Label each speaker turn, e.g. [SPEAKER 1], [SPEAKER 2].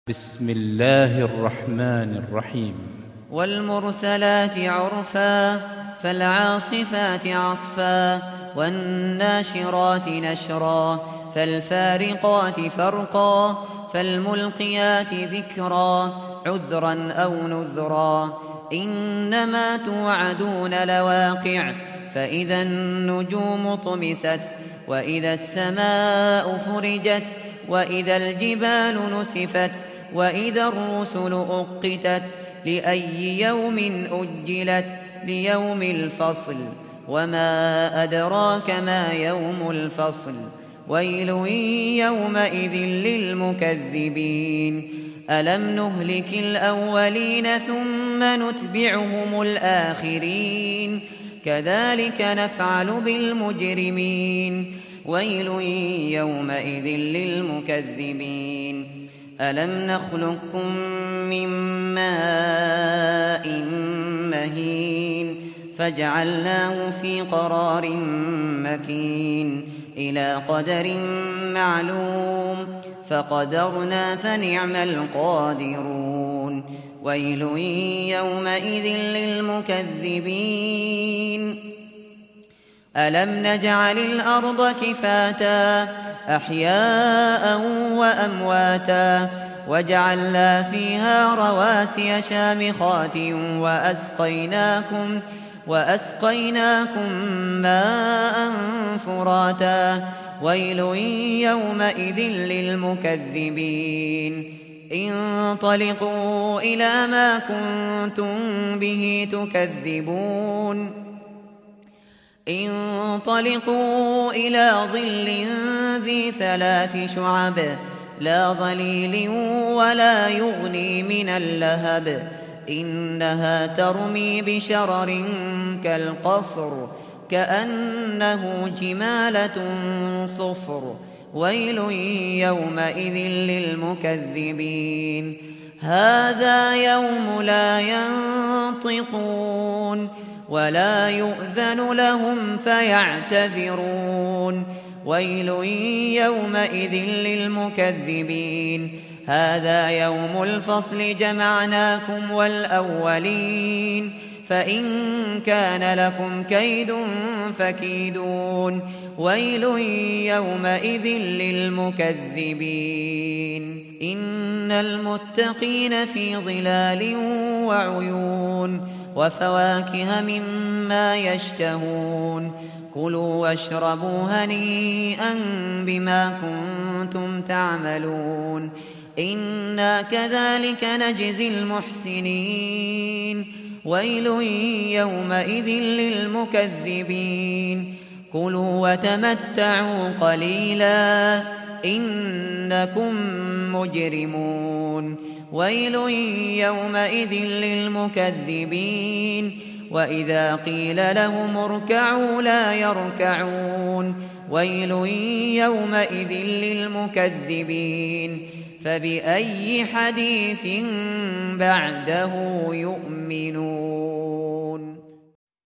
[SPEAKER 1] بسم الله الرحمن الرحيم.
[SPEAKER 2] والمرسلات عرفا فالعاصفات عصفا والناشرات نشرا فالفارقات فرقا فالملقيات ذكرا عذرا أو نذرا إنما توعدون لواقع فإذا النجوم طمست وإذا السماء فرجت وإذا الجبال نسفت وإذا الرسل أقتت لأي يوم أجلت ليوم الفصل وما أدراك ما يوم الفصل ويل يومئذ للمكذبين ألم نهلك الأولين ثم نتبعهم الآخرين كذلك نفعل بالمجرمين ويل يومئذ للمكذبين ألم نخلقكم من ماء مهين فجعلناه في قرار مكين إلى قدر معلوم فقدرنا فنعم القادرون ويل يومئذ للمكذبين ألم نجعل الأرض كفاتا أحياء وأمواتا وجعلنا فيها رواسي شامخات وأسقيناكم ماء فراتا ويل يومئذ للمكذبين انطلقوا إلى ما كنتم به تكذبون انطلقوا إلى ظل ذي 3 شعب لا ظليل ولا يغني من اللهب إنها ترمي بشرر كالقصر كأنه جمالة صفر ويل يومئذ للمكذبين هذا يوم لا ينطقون ولا يؤذن لهم فيعتذرون ويل يومئذ للمكذبين هذا يوم الفصل جمعناكم والأولين فإن كان لكم كيد فكيدون ويل يومئذ للمكذبين إن المتقين في ظلال وعيون وفواكه مما يشتهون كلوا واشربوا هنيئا بما كنتم تعملون إنا كذلك نجزي المحسنين ويل يومئذ للمكذبين كلوا وتمتعوا قليلا إنكم مجرمون ويل يومئذ للمكذبين وإذا قيل لهم اركعوا لا يركعون ويل يومئذ للمكذبين فبأي حديث بعده يؤمنون